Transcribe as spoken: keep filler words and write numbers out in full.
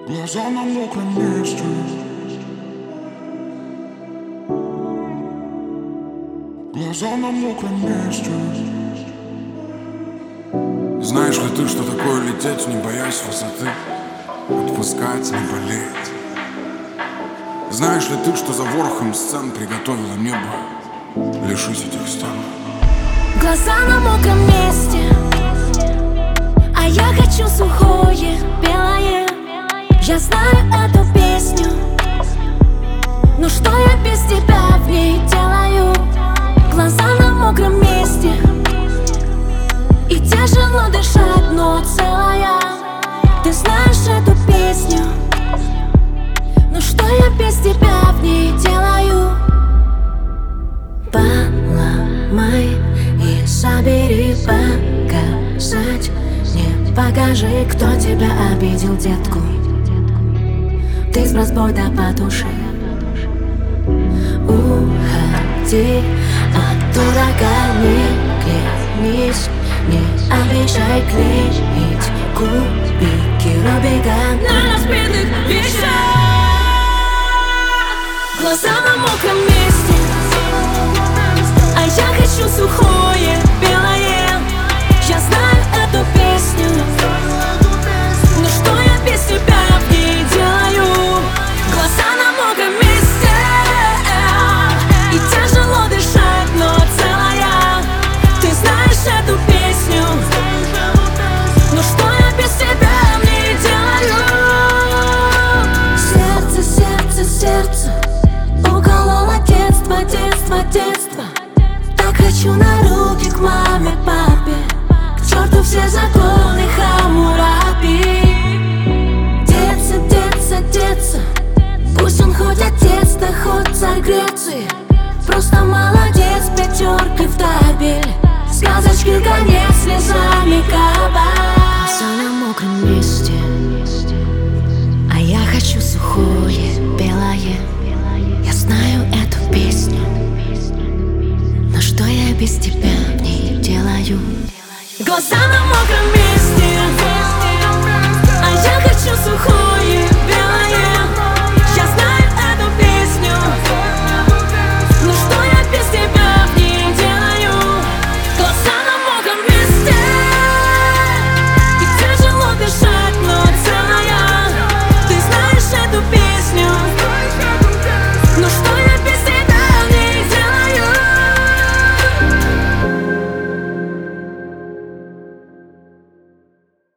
Глаза на мокром месте. Глаза на мокром месте. Знаешь ли ты, что такое лететь, не боясь высоты, отпускать, не болеть? Знаешь ли ты, что за ворохом сцен приготовило небо лишить этих стен? Глаза на мокром месте, а я хочу сухое, белое. Я знаю эту песню, но что я без тебя в ней делаю? Глаза на мокром месте, и тяжело дышать, но целая. Ты знаешь эту песню, но что я без тебя в ней делаю? Поломай и собери, показать мне. Покажи, кто тебя обидел, детку. Ты с разбой да потуши. Уходи от дурака, не клянись, не обещай клеить кубики Рубика на разбитых вещах. Глаза на мокром месте, а я хочу сухое, белое. Я знаю эту песню, но что я без тебя в ней делаю? Глаза на мокром месте, и тяжело дышать, но целая. Ты знаешь эту песню, но что я без тебя в ней делаю? Сердце, сердце, сердце укололо детство, детство, детство. Так хочу на руки к маме, папе. К черту все законы Хаммурапи. Деться, деться, деться. Пусть он хоть отец, да хоть царь Греции. Просто молодец, пятеркой в табель. Сказочки конец, слезами капель.